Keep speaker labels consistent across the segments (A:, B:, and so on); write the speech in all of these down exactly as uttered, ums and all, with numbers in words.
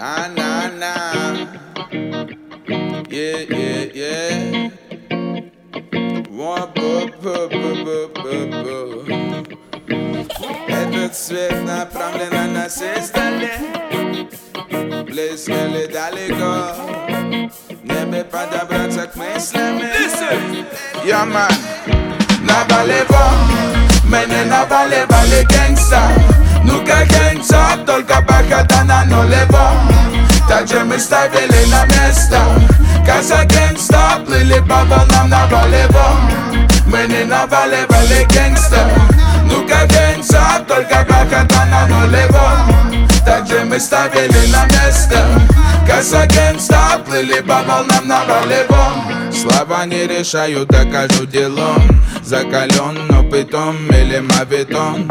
A: Nah, nah, nah. Yeah, yeah, yeah. One, bu, bu, bu, bu, bu, bu. Этот свет направлен на нас издали, близко или далеко, небе подобраться к мыслям. Я ман, наваливо, мне наваливали гэнгста. Ну-ка гэнгста, только похода на нулево. Также мы ставили на место. Каза гэнгста, плыли по волнам наваливо. Мы не наваливали гэнгста. Ну-ка гэнгста, только похода на нулево. Также мы ставили на место. Каза гэнгста, плыли по волнам наваливо. Слова не решают, докажу делом. Закален опытом или мавитон.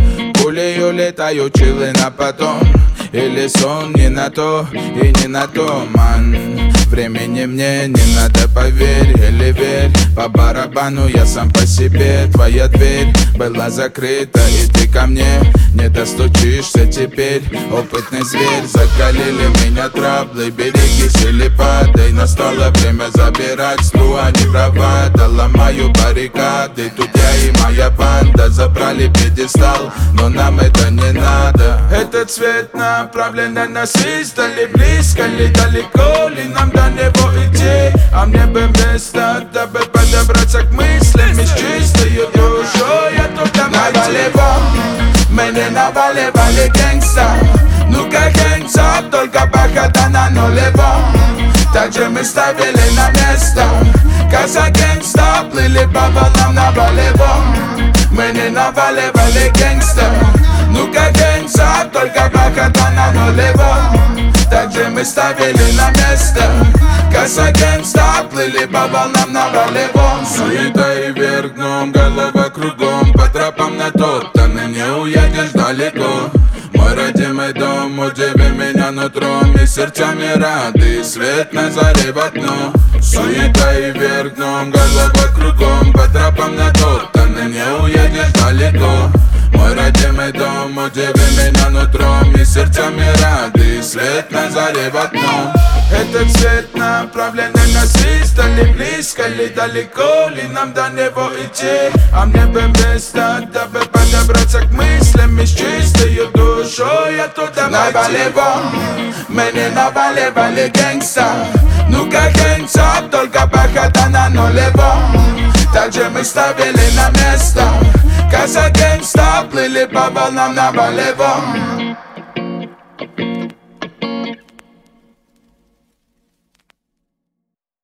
A: Пулей улетаю, чилы на потом. Или сон не на то и не на то, ман. Времени мне не надо, поверь или верь. По барабану я сам по себе. Твоя дверь была закрыта, и ты ко мне не достучишься теперь. Опытный зверь, закалили меня траблы. Берегись или падай, настало время забирать стру, а не бравада. Ломаю баррикады, тут я и моя банда. Забрали пьедестал, но нам это не надо. Этот цвет направлен на нас издали, близко ли, далеко ли нам до него идти. А мне бы место, дабы подобраться к мыслям. И с чистой душой я туда наваливо. Мы не наваливали гэнгста. Ну-ка гэнгста, только похода на нулево. Также мы ставили на место. Каза гэнгста, плыли по волнам наваливо. Мы не наваливали гэнгста. Ну-ка гэнгста, только похода на нулево. Также мы ставили на место. Каза гэнгста, плыли по волнам наваливо. Суета и вверх дном, голова кругом. По тропам на тот, а на не уедешь далеко. Мой родимый дом, удиви меня нутром. И сердцами рады, свет на заре в окно. Суета и вверх дном, голова кругом. По тропам на тот, а на не уедешь далеко. Мой родимый дом, удиви меня нутром. И сердцами рады, свет на заре в окно. Этот свет направлен на нас издали, близко ли, далеко ли нам до него идти. А мне бы место, дабы подобраться к мыслям. И с чистой душой я туда наваливо. Мы не наваливали гэнгста. Ну-ка гэнгста, только похода на нулево. Также мы ставили на место. Каза гэнгста, плыли по волнам наваливо.